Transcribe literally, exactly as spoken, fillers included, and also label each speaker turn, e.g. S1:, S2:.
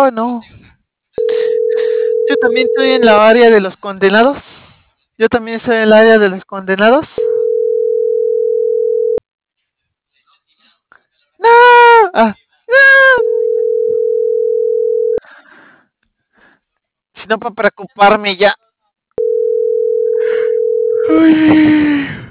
S1: Oh, no. Yo también estoy en la área de los condenados. Yo también estoy en el área de los condenados. No. Ah, no. Si no para preocuparme ya. Ay.